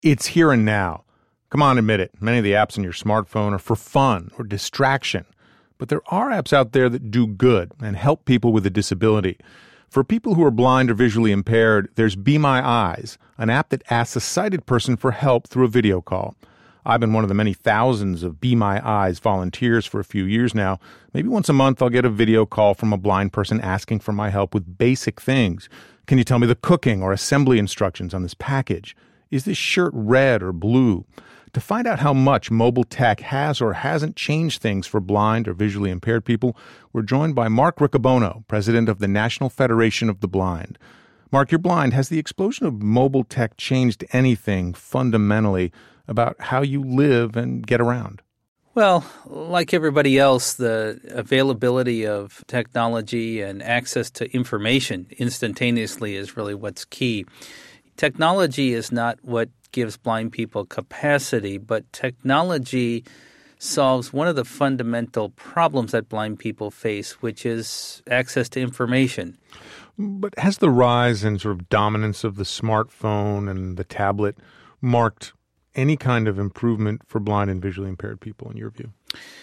It's here and now. Come on, admit it. Many of the apps on your smartphone are for fun or distraction. But there are apps out there that do good and help people with a disability. For people who are blind or visually impaired, there's Be My Eyes, an app that asks a sighted person for help through a video call. I've been one of the many thousands of Be My Eyes volunteers for a few years now. Maybe once a month I'll get a video call from a blind person asking for my help with basic things. Can you tell me the cooking or assembly instructions on this package? Is this shirt red or blue? To find out how much mobile tech has or hasn't changed things for blind or visually impaired people, we're joined by Mark Riccobono, president of the National Federation of the Blind. Mark, you're blind. Has the explosion of mobile tech changed anything fundamentally about how you live and get around? Well, like everybody else, the availability of technology and access to information instantaneously is really what's key. Technology is not what gives blind people capacity, but technology solves one of the fundamental problems that blind people face, which is access to information. But has the rise and sort of dominance of the smartphone and the tablet marked any kind of improvement for blind and visually impaired people, in your view?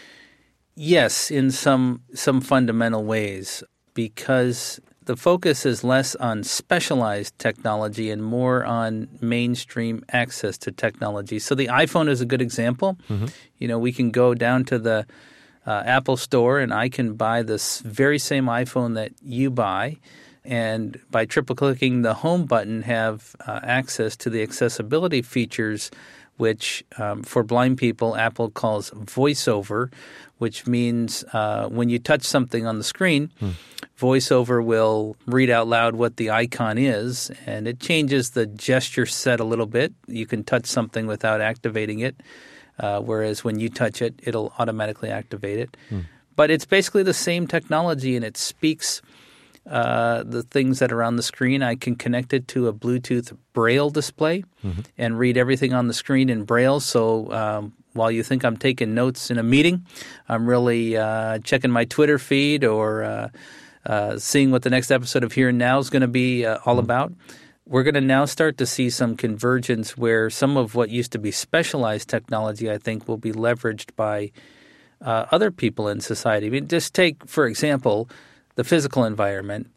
Yes, in some fundamental ways, because the focus is less on specialized technology and more on mainstream access to technology. So the iPhone is a good example. Mm-hmm. You know, we can go down to the Apple store and I can buy this very same iPhone that you buy, and by triple-clicking the home button have access to the accessibility features, which for blind people Apple calls VoiceOver, which means when you touch something on the screen, VoiceOver will read out loud what the icon is, and it changes the gesture set a little bit. You can touch something without activating it, whereas when you touch it, it'll automatically activate it. But it's basically the same technology, and it speaks the things that are on the screen. I can connect it to a Bluetooth Braille display and read everything on the screen in Braille. So while you think I'm taking notes in a meeting, I'm really checking my Twitter feed or seeing what the next episode of Here and Now is going to be all about. We're going to now start to see some convergence where some of what used to be specialized technology, I think, will be leveraged by other people in society. I mean, just take, for example, the physical environment.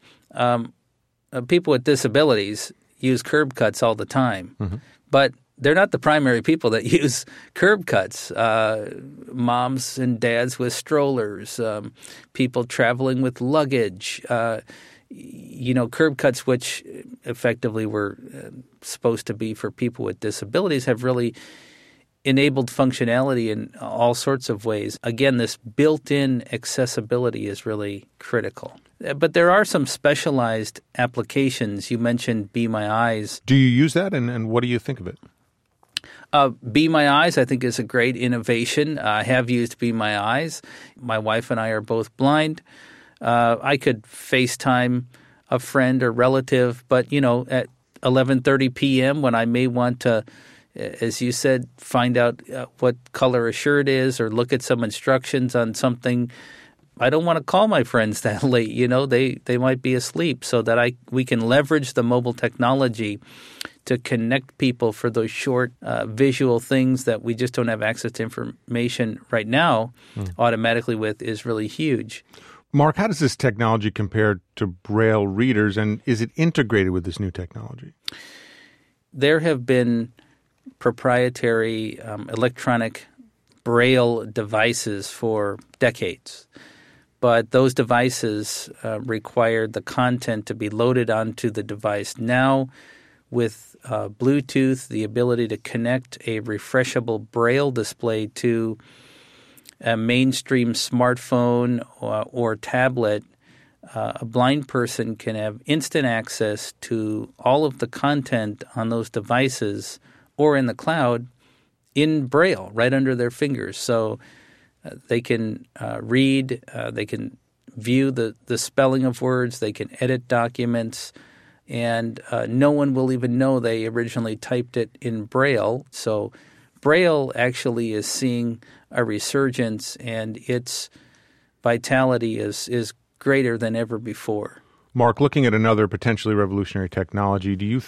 People with disabilities use curb cuts all the time, but they're not the primary people that use curb cuts. Moms and dads with strollers, people traveling with luggage, curb cuts, which effectively were supposed to be for people with disabilities, have really enabled functionality in all sorts of ways. Again, this built-in accessibility is really critical. But there are some specialized applications. You mentioned Be My Eyes. Do you use that, and what do you think of it? Be My Eyes, I think, is a great innovation. I have used Be My Eyes. My wife and I are both blind. I could FaceTime a friend or relative, but, at 11:30 p.m. when I may want to, as you said, find out what color a shirt is or look at some instructions on something, I don't want to call my friends that late. They might be asleep, so that we can leverage the mobile technology to connect people for those short visual things that we just don't have access to information right now automatically with is really huge. Mark, how does this technology compare to Braille readers, and is it integrated with this new technology? There have been proprietary electronic Braille devices for decades, but those devices required the content to be loaded onto the device. Now, with Bluetooth, the ability to connect a refreshable Braille display to a mainstream smartphone or tablet, a blind person can have instant access to all of the content on those devices or in the cloud in Braille right under their fingers. So they can read, they can view the spelling of words, they can edit documents, and no one will even know they originally typed it in Braille. So Braille actually is seeing a resurgence, and its vitality is greater than ever before. Mark, looking at another potentially revolutionary technology, do you think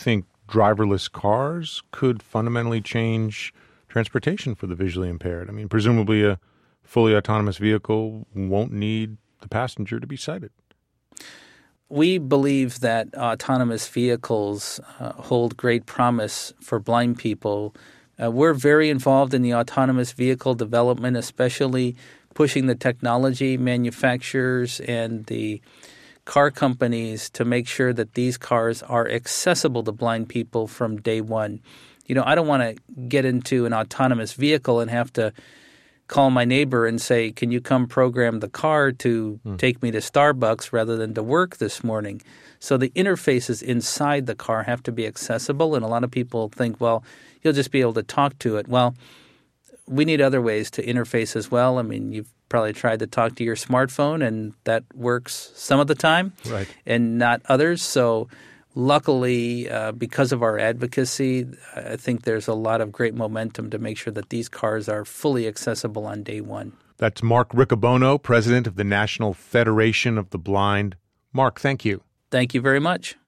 driverless cars could fundamentally change transportation for the visually impaired. I mean, presumably a fully autonomous vehicle won't need the passenger to be sighted. We believe that autonomous vehicles hold great promise for blind people. We're very involved in the autonomous vehicle development, especially pushing the technology manufacturers and the car companies to make sure that these cars are accessible to blind people from day one. You know, I don't want to get into an autonomous vehicle and have to call my neighbor and say, can you come program the car to take me to Starbucks rather than to work this morning? So the interfaces inside the car have to be accessible, and a lot of people think, well, you'll just be able to talk to it. Well, we need other ways to interface as well. I mean, you've probably tried to talk to your smartphone, and that works some of the time, right, and not others. So luckily, because of our advocacy, I think there's a lot of great momentum to make sure that these cars are fully accessible on day one. That's Mark Riccobono, president of the National Federation of the Blind. Mark, thank you. Thank you very much.